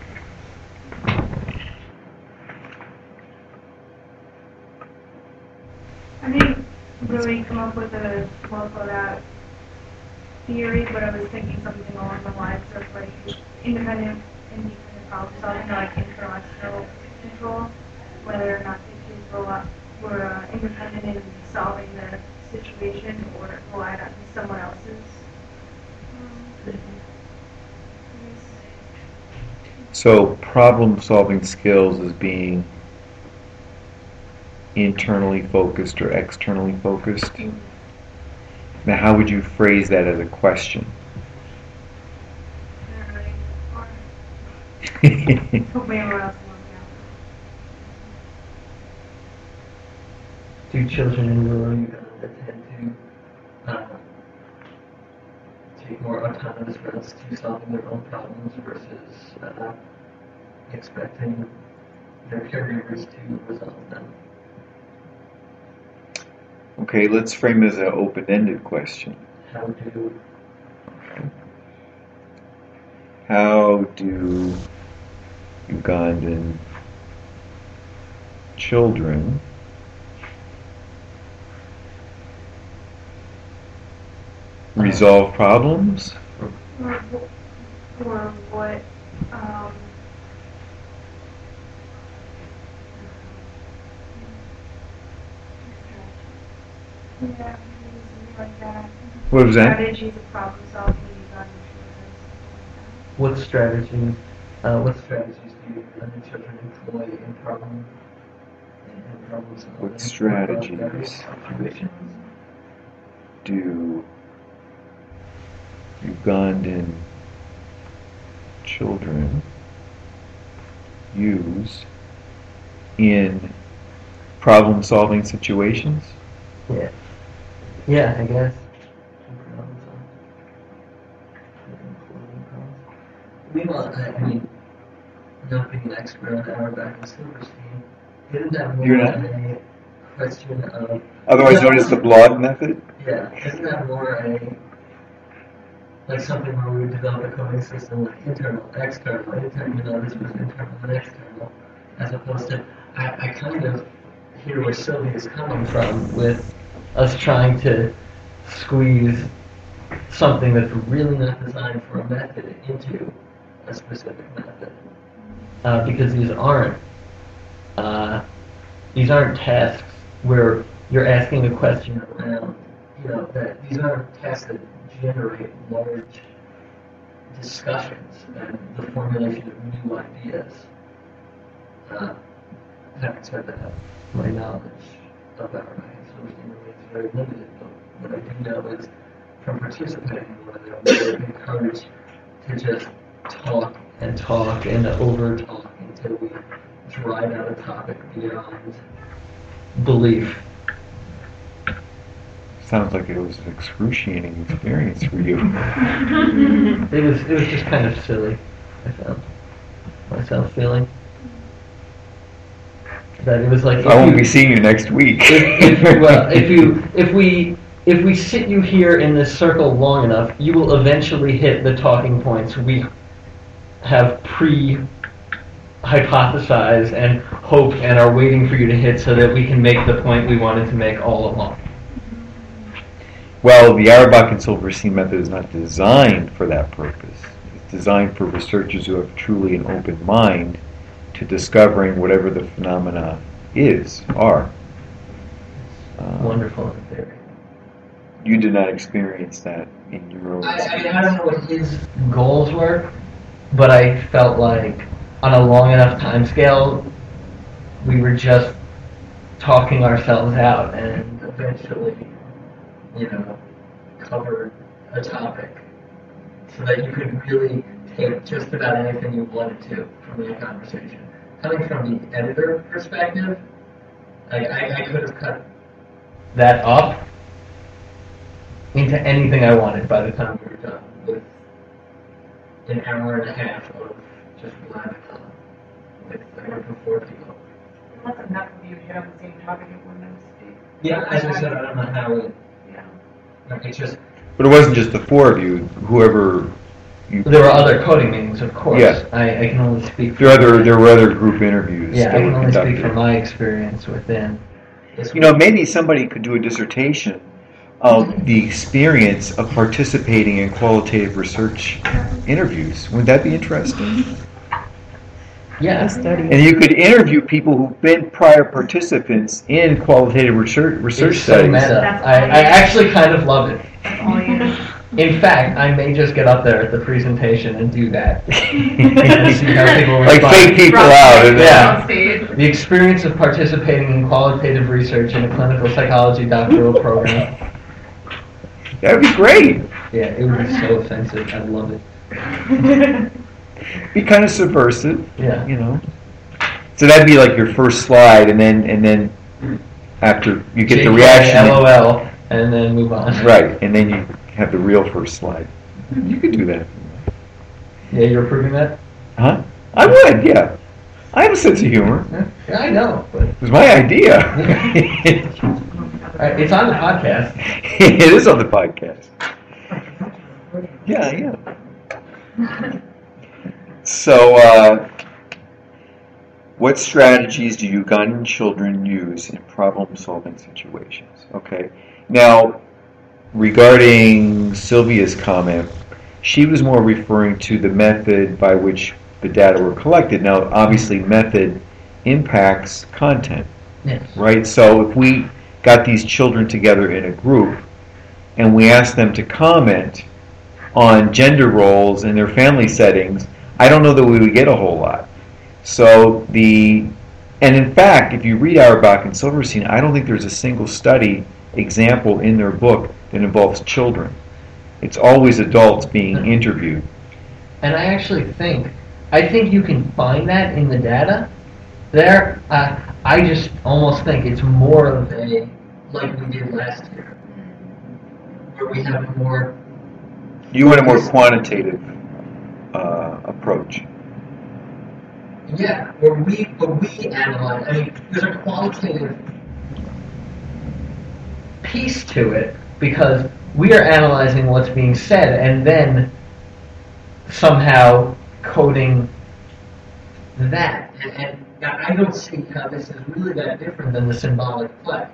I didn't really come up with a well thought out theory, but I was thinking something along the lines of like independent independent problem solving, or like intellectual control, whether or not the kids were, uh, were uh, independent in solving the situation or relied on someone else's. Um, So problem-solving skills is being internally focused or externally focused. Now, how would you phrase that as a question? Hopefully everyone else will Do children in rural Uganda tend to uh, take more autonomous routes to solving their own problems versus uh, expecting their caregivers to resolve them? Okay, let's frame it as an open-ended question. How do How do Ugandan children resolve problems? Or, wh- or what, um, yeah, something like that. What was that? Strategies of problem solving used on what strategy? Uh, what strategies do Ugandan children employ in problem in problem solving? What strategies? Various situations? Do Ugandan children use in problem-solving situations? Yeah. Yeah, I guess. Meanwhile, I I mean, not being an expert on Arabic and Silverstein, isn't that more You're not? a question of... Otherwise known as the Blog method? Yeah, isn't that more a, like something where we would develop a coding system like internal, external, internal, you know, this was internal and external, as opposed to, I, I kind of hear where Sylvia is coming from with us trying to squeeze something that's really not designed for a method into a specific method. Uh, because these aren't, uh, these aren't tasks where you're asking a question around, you know, that these aren't tasks that generate large discussions and the formulation of new ideas. Uh, having said that, my knowledge of Arabic and Silverstein remains very limited, but what I do know is from participating in one of them, we're encouraged to just talk and talk and over talk until we drive out a topic beyond belief. Sounds like it was an excruciating experience for you. It was it was just kind of silly, I found myself feeling. That it was like if I won't you, be seeing you next week. if, if, well, if you if we if we sit you here in this circle long enough, you will eventually hit the talking points we have pre-hypothesized and hope and are waiting for you to hit so that we can make the point we wanted to make all along. Well, the Auerbach and Silverstein method is not designed for that purpose. It's designed for researchers who have truly an open mind to discovering whatever the phenomena is, are. Um, Wonderful in theory. You did not experience that in your own I, I mean, I don't know what his goals were, but I felt like on a long enough time scale, we were just talking ourselves out and eventually, you know, covered a topic so that you could really take just about anything you wanted to from that conversation. Coming from the editor perspective, like I, I could have cut that up into anything I wanted by the time we were done with an hour and a half of just blabbing on with a group of four people. Unless enough of you hit on the same topic at one time speak. Yeah, as I said, I don't know how it, Yeah. like, it's just, But it wasn't just the four of you. Whoever you. there were other coding meetings, of course. Yeah. I, I can only speak There were other there were other group interviews. Yeah, that I can were only speak conducted. from my experience within this. You know, maybe somebody could do a dissertation of the experience of participating in qualitative research interviews. Would that be interesting? Yeah. And you could interview people who've been prior participants in qualitative research research It's so studies. meta. That's I, all I you- actually kind of love it. All you. In fact, I may just get up there at the presentation and do that. And see how people Like respond. fake people out. And Yeah. On stage. The experience of participating in qualitative research in a clinical psychology doctoral program. That would be great. Yeah, it would be so offensive. I love it. Be kind of subversive, Yeah. you know. So that'd be like your first slide, and then and then after you get the reaction, LOL, and then move on. right? And then you have the real first slide. You could do that, Yeah, you're approving that? huh? I would, yeah. I have a sense of humor. Yeah, I know, but It was my idea. Alright, it's on the podcast. It is on the podcast. Yeah, yeah. So, uh, what strategies do Ugandan children use in problem-solving situations? Okay. Now, regarding Sylvia's comment, she was more referring to the method by which the data were collected. Now, obviously, method impacts content, Yes. right? So if we got these children together in a group and we asked them to comment on gender roles in their family settings, I don't know that we would get a whole lot. So the, and in fact, if you read Auerbach and Silverstein, I don't think there's a single study example in their book that involves children. It's always adults being interviewed. And I actually think, I think you can find that in the data there. Uh, I just almost think it's more of a, like we did last year, where we have a more... You want a more quantitative uh, approach. Yeah, where we, where we analyze, I mean, there's a qualitative piece to it, because we are analyzing what's being said and then somehow coding that. And, and I don't see how this is really that different than the symbolic play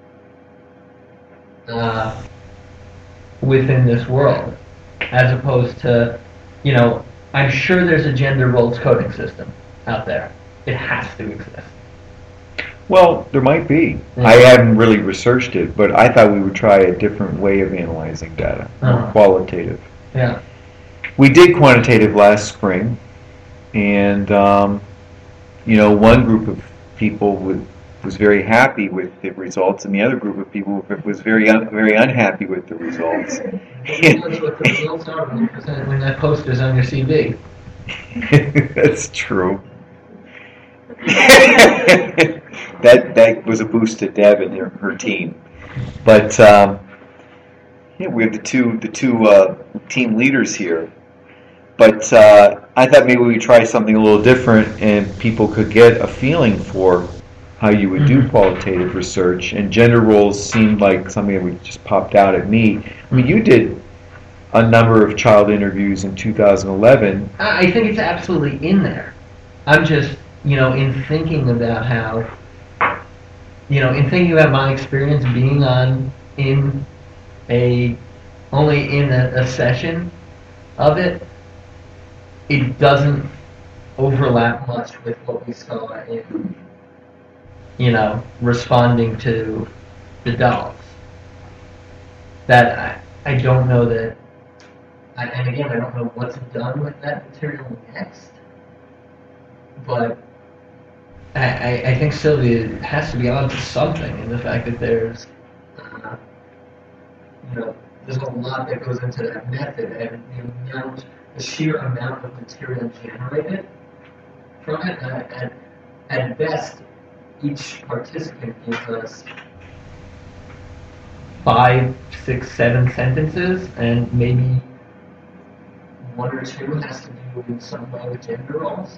uh, within this world, as opposed to, you know, I'm sure there's a gender roles coding system out there. It has to exist. Well, there might be. Yeah. I haven't really researched it, but I thought we would try a different way of analyzing data, more Uh-huh. qualitative. Yeah. We did quantitative last spring, and um, you know, one group of people would, was very happy with the results, and the other group of people was very un, very unhappy with the results. That's what the results are when you present, when that poster's on your C V. That's true. that that was a boost to Deb and her, her team. But um, yeah, we have the two the two uh, team leaders here. But uh, I thought maybe we'd try something a little different, and people could get a feeling for how you would do qualitative research. And gender roles seemed like something that would just popped out at me. I mean, you did a number of child interviews in two thousand eleven. I think it's absolutely in there. I'm just, you know, in thinking about how, you know, in thinking about my experience being on, in a, only in a, a session of it, it doesn't overlap much with what we saw in, you know, responding to the dolls. That I, I don't know that, I, and again, I don't know what's done with that material next, but I, I, I think Sylvia has to be onto something in the fact that there's, uh, you know, there's a lot that goes into that method, and the amount, the sheer amount of material generated from it. Uh, at, at best, each participant gives us five, six, seven sentences, and maybe one or two has to do in some way with gender roles.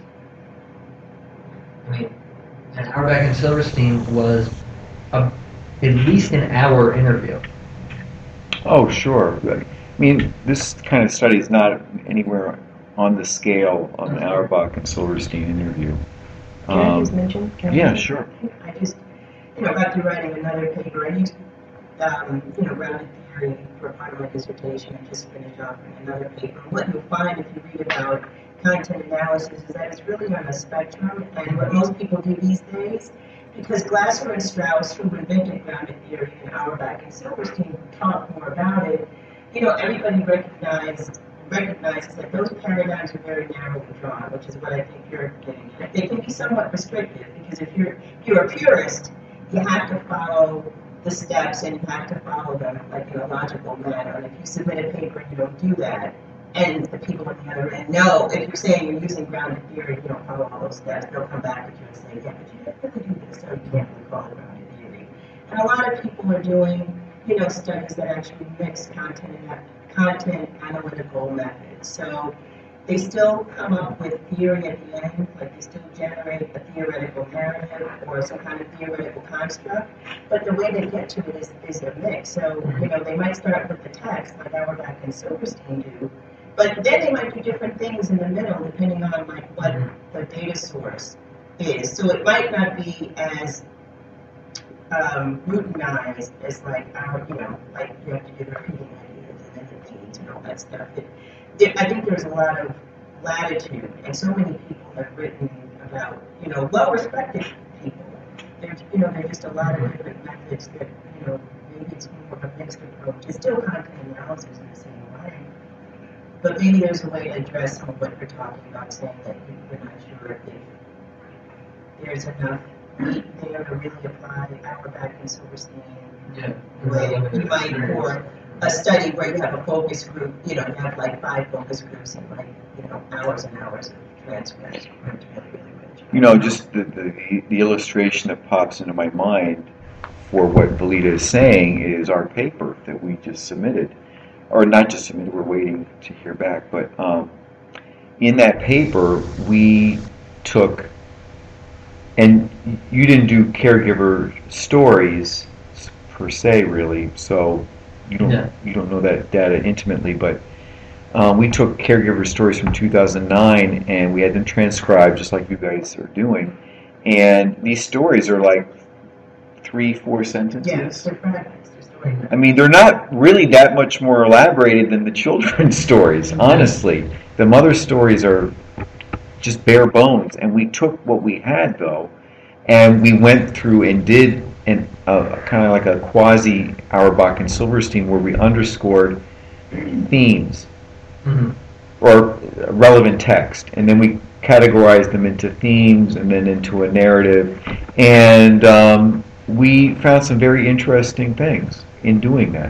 I mean, and Auerbach and Silverstein was a, at least an hour interview. Oh, sure. I mean, this kind of study is not anywhere on the scale of an Auerbach and Silverstein interview. Can I Um, just mention? Can I yeah, mention? sure. I just, you know, got through writing another paper. I used, um, you know, rounded theory for part of my dissertation. I just finished off another paper. What you'll find if you read about content analysis is that it's really on a spectrum, and what most people do these days, because Glasser and Strauss, who invented grounded theory, and Auerbach and Silverstein talk more about it, you know, everybody recognizes recognizes that those paradigms are very narrowly drawn, which is what I think you're getting at. They can be somewhat restrictive, because if you're if you're a purist, you have to follow the steps and you have to follow them like in a logical manner. And if you submit a paper and you don't do that, and the people on the other end know, if you're saying you're using grounded theory, you don't follow all those steps, they'll come back at you and say, yeah, but you didn't really do this, so you can't really call it grounded theory. And a lot of people are doing, you know, studies that actually mix content and content analytical methods. So they still come up with theory at the end, like they still generate a theoretical narrative or some kind of theoretical construct, but the way they get to it is, is a mix. So, you know, they might start with the text, like Auerbach and Silverstein do, but then they might do different things in the middle, depending on like what the data source is. So it might not be as um, routinized as like our, you know, like you have to give a reading ideas and then the needs and all that stuff. It, it, I think there's a lot of latitude, and so many people have written about, you know, well-respected people. There's, you know, there's just a lot of different methods that, you know, maybe it's more of a mixed approach. It's still content analysis in the same way. But maybe there's a way to address some of what you're talking about, saying that you're not sure if there's enough meat there to really apply Auerbach and Silverstein Yeah. the way you might for, a study where you have a focus group, you know, you have like five focus groups and like, you know, hours and hours of transcripts. Really, really rich. You know, just the, the, the illustration that pops into my mind for what Valita is saying is our paper that we just submitted, or not just submitted, we're waiting to hear back, but um, in that paper we took, and you didn't do caregiver stories per se really, so you don't Yeah. you don't know that data intimately, but um, we took caregiver stories from two thousand nine and we had them transcribed just like you guys are doing, and these stories are like three, four sentences. Yeah, it's their fragments, their story. I mean, they're not really that much more elaborated than the children's stories, honestly. The mother stories are just bare bones, and we took what we had, though, and we went through and did an, uh, kind of like a quasi Auerbach and Silverstein where we underscored themes Mm-hmm. or relevant text, and then we categorized them into themes and then into a narrative, and um, we found some very interesting things in doing that.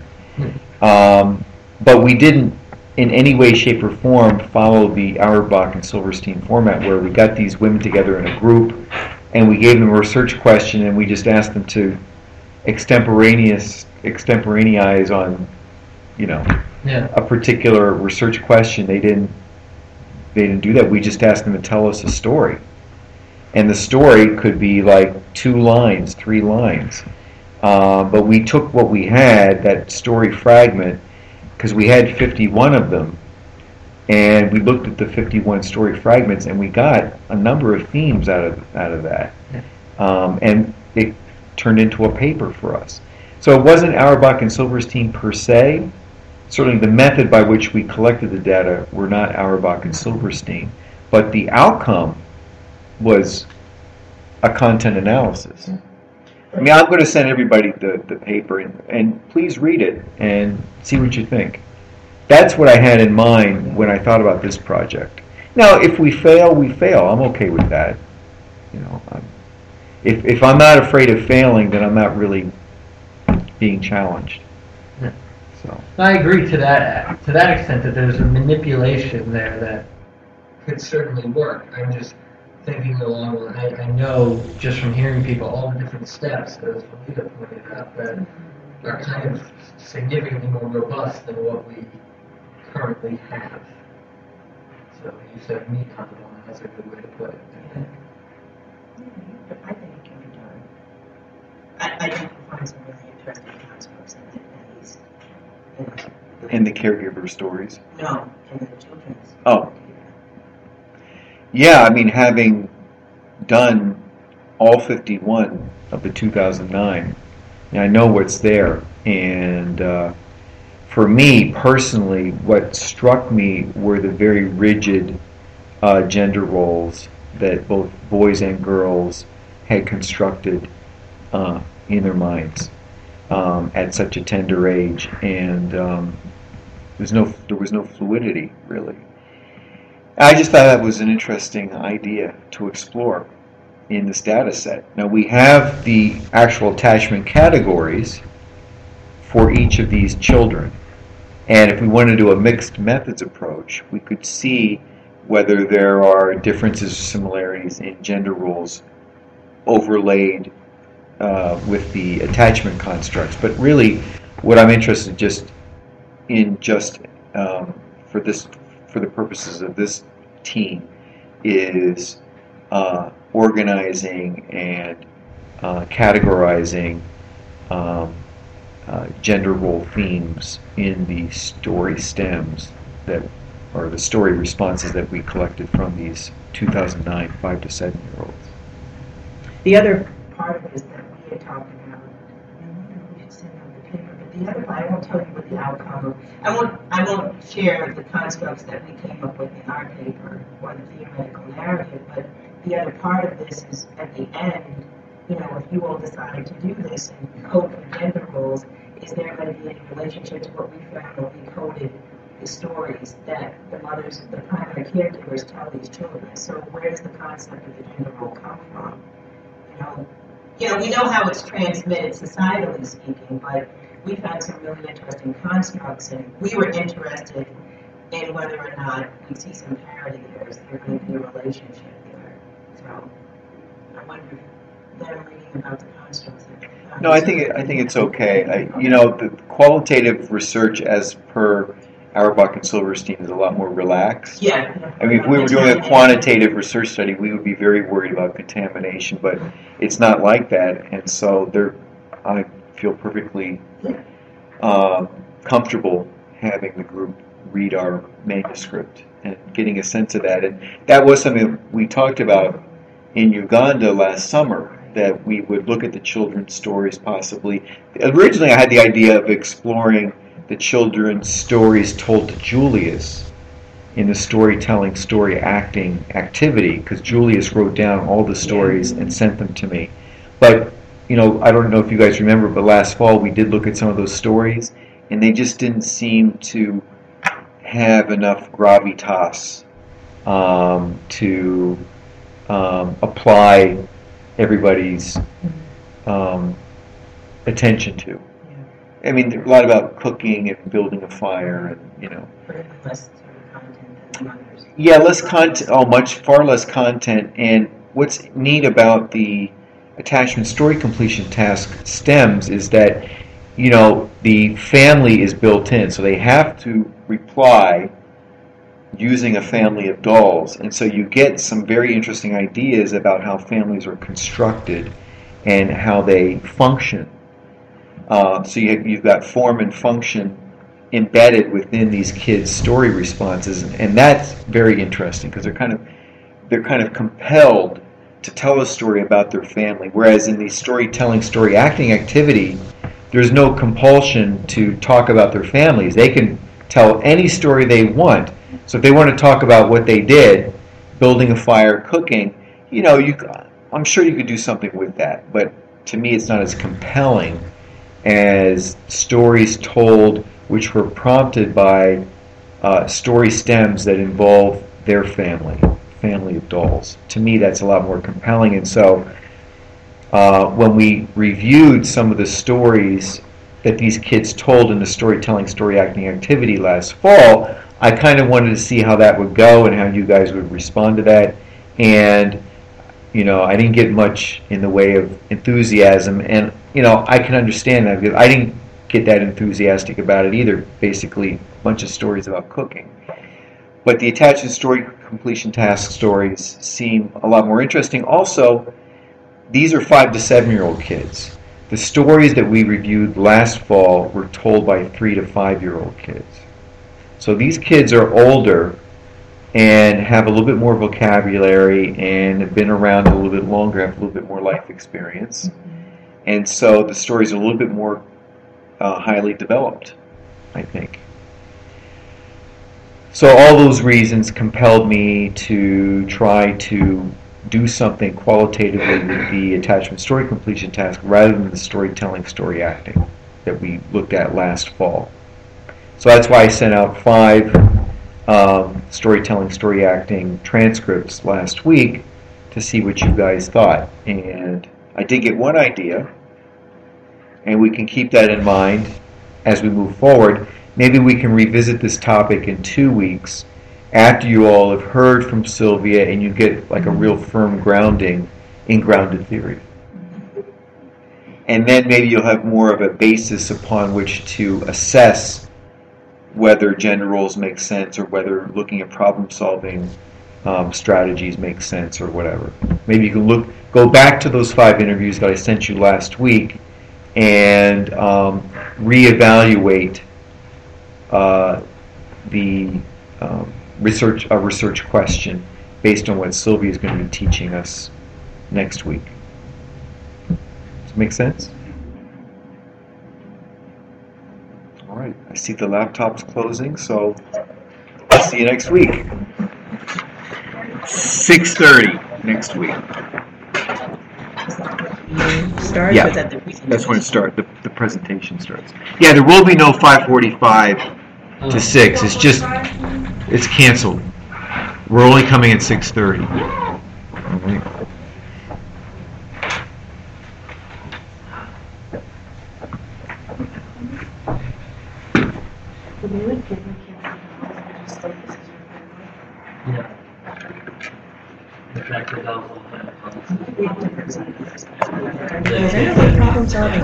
Um, but we didn't in any way, shape, or form follow the Auerbach and Silverstein format where we got these women together in a group and we gave them a research question and we just asked them to extemporaneous extemporaneize on, you know, Yeah. a particular research question. They didn't they didn't do that. We just asked them to tell us a story. And the story could be like two lines, three lines. Uh, but we took what we had, that story fragment, because we had fifty-one of them, and we looked at the fifty-one story fragments, and we got a number of themes out of out of that, um, and it turned into a paper for us. So it wasn't Auerbach and Silverstein per se. Certainly, the method by which we collected the data were not Auerbach and Silverstein, but the outcome was a content analysis. I mean, I'm going to send everybody the, the paper, and, and please read it and see what you think. That's what I had in mind when I thought about this project. Now, if we fail, we fail. I'm okay with that. You know, I'm, if if I'm not afraid of failing, then I'm not really being challenged. Yeah. So I agree to that to that extent that there's a manipulation there that could certainly work. I'm just thinking along. I, I know just from hearing people all the different steps, as Valita pointed out, that are kind of significantly more robust than what we currently have. So you said meat on the bone. That's a good way to put it. Yeah. But I think it can be done. I, I think we'll find some really interesting constructs in that piece. You know, in the caregiver stories. no, in the children's. Oh. Yeah, I mean, having done all fifty-one of the two thousand nine, I know what's there. And uh, for me, personally, what struck me were the very rigid uh, gender roles that both boys and girls had constructed uh, in their minds um, at such a tender age. And um, there's no, there was no fluidity, really. I just thought that was an interesting idea to explore in this data set. Now we have the actual attachment categories for each of these children. And if we want to do a mixed methods approach, we could see whether there are differences or similarities in gender roles overlaid uh, with the attachment constructs. But really, what I'm interested in just in just um, for this for the purposes of this team is uh, organizing and uh, categorizing um, uh, gender role themes in the story stems that or the story responses that we collected from these two thousand nine five to seven year olds. The other part of it is that we had talked about, and I wonder if we should send out the paper, but the other part, I won't tell you what the outcome, I won't, I won't share the constructs that we came up with in our paper or the theoretical narrative, but the other part of this is at the end, you know, if you all decide to do this and code for gender roles, is there going to be any relationship to what we found when we coded the stories that the mothers, the primary caregivers tell these children? So where does the concept of the gender role come from? You know, you know, we know how it's transmitted societally speaking, but we've had some really interesting constructs, and we were interested in whether or not we see some parity there. Is there going to be a relationship there? So I wonder if them reading about the constructs. No, I think it, I think it's okay. I, you know, the qualitative research as per Auerbach and Silverstein is a lot more relaxed. Yeah. I mean, if we were doing a quantitative research study, we would be very worried about contamination, but it's not like that, and so there, I feel perfectly uh, comfortable having the group read our manuscript and getting a sense of that. And that was something we talked about in Uganda last summer, that we would look at the children's stories possibly. Originally, I had the idea of exploring the children's stories told to Julius in the storytelling, story acting activity, because Julius wrote down all the stories and sent them to me. But, you know, I don't know if you guys remember, but last fall we did look at some of those stories, and they just didn't seem to have enough gravitas um, to um, apply everybody's um, attention to. I mean, there's a lot about cooking and building a fire, and you know. Less sort of content than others. Yeah, less content. Oh, much far less content. And what's neat about the attachment story completion task stems is that, you know, the family is built in, so they have to reply using a family of dolls, and so you get some very interesting ideas about how families are constructed and how they function. Uh, so you, you've got form and function embedded within these kids' story responses, and that's very interesting because they're kind of they're kind of compelled to tell a story about their family. Whereas in the storytelling, story acting activity, there's no compulsion to talk about their families. They can tell any story they want. So if they want to talk about what they did, building a fire, cooking, you know, you I'm sure you could do something with that. But to me, it's not as compelling as stories told which were prompted by uh, story stems that involve their family, family of dolls. To me, that's a lot more compelling. And so uh, when we reviewed some of the stories that these kids told in the storytelling, story acting activity last fall, I kind of wanted to see how that would go and how you guys would respond to that. And, you know, I didn't get much in the way of enthusiasm. And, you know, I can understand that because I didn't get that enthusiastic about it either. Basically, a bunch of stories about cooking. But the attachment story completion task stories seem a lot more interesting. Also, these are five to seven-year-old kids. The stories that we reviewed last fall were told by three to five-year-old kids. So these kids are older and have a little bit more vocabulary and have been around a little bit longer, have a little bit more life experience. And so the stories are a little bit more uh, highly developed, I think. So all those reasons compelled me to try to do something qualitatively with the attachment story completion task rather than the storytelling, story acting that we looked at last fall. So that's why I sent out five um, storytelling, story acting transcripts last week to see what you guys thought. And I did get one idea, and we can keep that in mind as we move forward. Maybe we can revisit this topic in two weeks after you all have heard from Sylvia and you get like a real firm grounding in grounded theory. And then maybe you'll have more of a basis upon which to assess whether gender roles make sense or whether looking at problem-solving um, strategies make sense or whatever. Maybe you can look, go back to those five interviews that I sent you last week and um, reevaluate uh, the um, research a research question based on what Sylvia is going to be teaching us next week. Does that make sense? All right. I see the laptop's closing, so I'll see you next week. six thirty next week. Start Yeah, or is that the presentation? That's when it starts. The, the presentation starts. Yeah, there will be no five forty-five to six. It's just, it's canceled. We're only coming at six thirty. All right. Could we like give the kids the dolls and just like, this is your family? Yeah. Exactly, that was all that. We have different sizes. Because I know the problem solving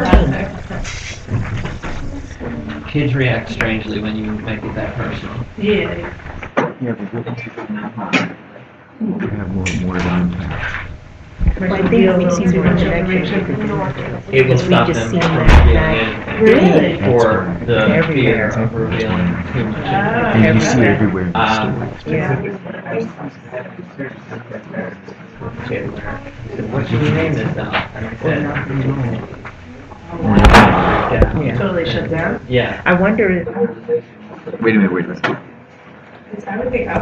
team. Kids react strangely when you make it that personal. Yeah. Yeah, but what you have more more of an impact. Well, I think it makes you more connection. It will Because we stop just them see from that revealing back. anything. Really? For the Everywhere. fear of revealing too much. And you see it everywhere in the Um, story. Yeah. Kid he said, what should we name this now? And I said, yeah. Yeah. Totally shut down? Yeah. I wonder, Wait a minute, wait a minute. I would think